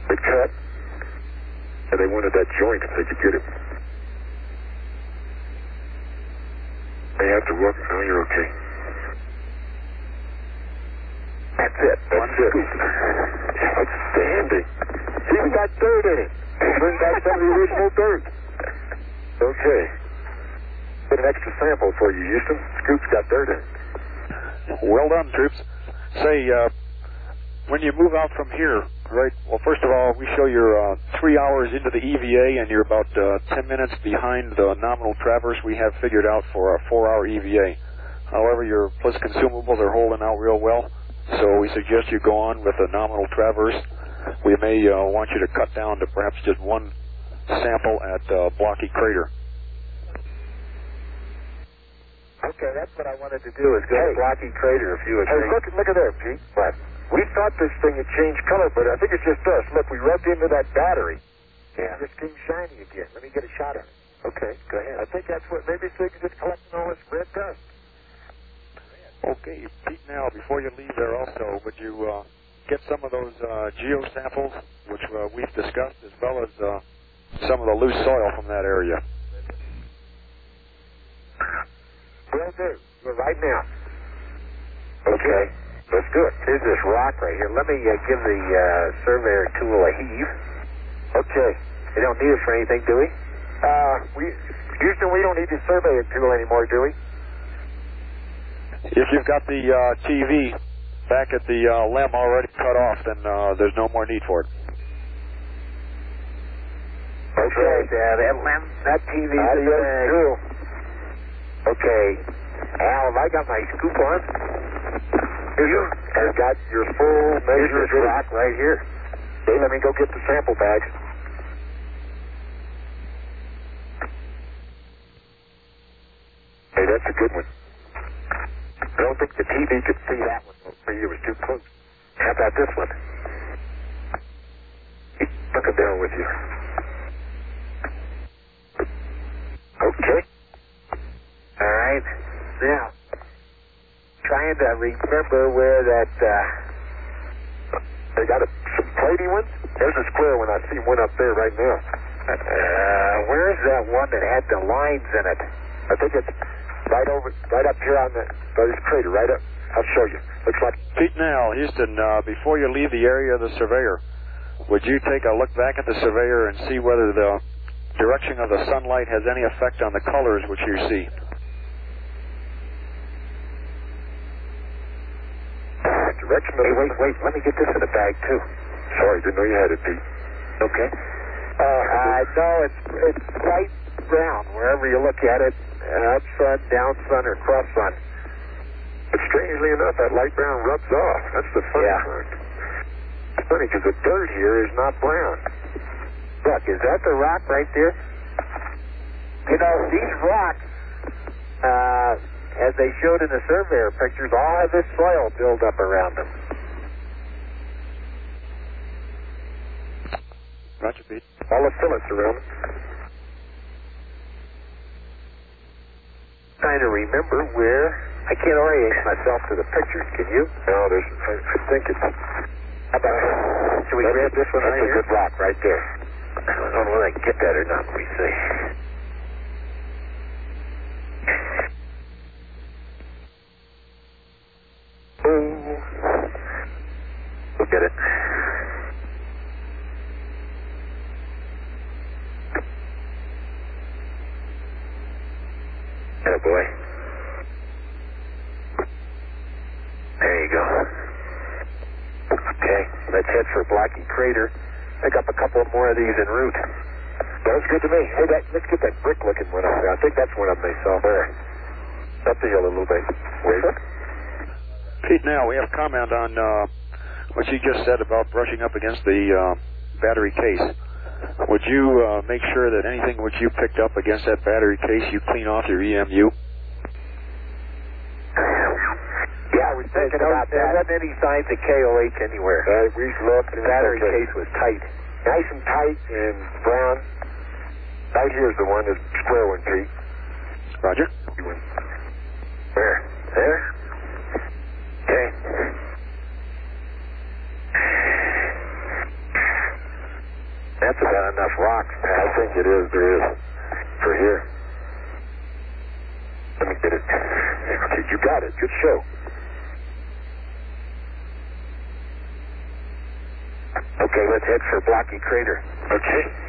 It cut, and they wanted that joint if they could get it. They have to work. No, you're okay. That's it. That's it. Outstanding. Even got dirt in it. Bring back some of the original dirt. Okay. Get an extra sample for you, Houston. Scoop's got dirt in it. Well done, troops. Say, when you move out from here, right, well, first of all, we show you're 3 hours into the EVA, and you're about 10 minutes behind the nominal traverse we have figured out for a 4-hour EVA. However, your plus consumables are holding out real well, so we suggest you go on with a nominal traverse. We may want you to cut down to perhaps just one sample at Blocky Crater. Okay, that's what I wanted to do, is go to Blocky Crater if you would. Hey, look at there, Pete. What? We thought this thing had changed color, but I think it's just us. Look, we rubbed into that battery. Yeah. It just came shiny again. Let me get a shot at it. Okay, go ahead. I think that's what, maybe it's just collecting all this red dust. Okay, Pete, now, before you leave there also, would you get some of those geo samples, which we've discussed, as well as some of the loose soil from that area? Will do. Right now. Okay. Let's do it. Here's this rock right here. Let me give the surveyor tool a heave. Okay. You don't need it for anything, do we? Houston, we don't need the surveyor tool anymore, do we? If you've got the TV back at the LEM already cut off, then there's no more need for it. Okay. That LEM, that TV's the tool. Okay. Al, have I got my scoop on? I've got your full measured rock right here. Okay, let me go get the sample bag. Hey, that's a good one. I don't think the TV could see that one. It was too close. How about this one? Look it down with you. Okay. All right. Now, trying to remember where that, they got some platy ones? There's a square one. I see one up there right now. Where's that one that had the lines in it? I think it's right up here on by this crater, right up. I'll show you. Looks like... Pete Nell, Houston, before you leave the area of the surveyor, would you take a look back at the surveyor and see whether the direction of the sunlight has any effect on the colors which you see? Direction of wait, let me get this in the bag, too. Sorry, didn't know you had it, Pete. Okay. No, it's light brown, wherever you look at it. Up sun, down sun, or cross sun. But strangely enough, that light brown rubs off. That's the funny part. It's funny, because the dirt here is not brown. Look, is that the rock right there? You know, these rocks, as they showed in the surveyor pictures, all have this soil build up around them. Roger, Pete. All the fillets around them. Trying to remember where... I can't orient myself to the pictures, can you? No, I think it's... How about... Should we grab this one right here? That's a good rock right there. I don't know whether I can get that or not, let me see. Look at it. Oh boy. There you go. Okay, let's head for Blocky Crater. Pick up a couple more of these en route. Sounds good to me. Hey, let's get that brick-looking one out there. I think that's one of them they saw there. Up the hill a little bit. Where's that? Pete, now we have a comment on what you just said about brushing up against the battery case. Would you make sure that anything which you picked up against that battery case, you clean off your EMU? Yeah, I was thinking about that. There wasn't any signs of KOH anywhere. We looked, and the battery case was tight. Nice and tight and brown. Right here's the one, the square one, Pete. Roger. Where? There? Okay. That's about enough rocks. I think it is. There is. For here. Let me get it. You got it. Good show. Okay, let's head for Blocky Crater. Okay.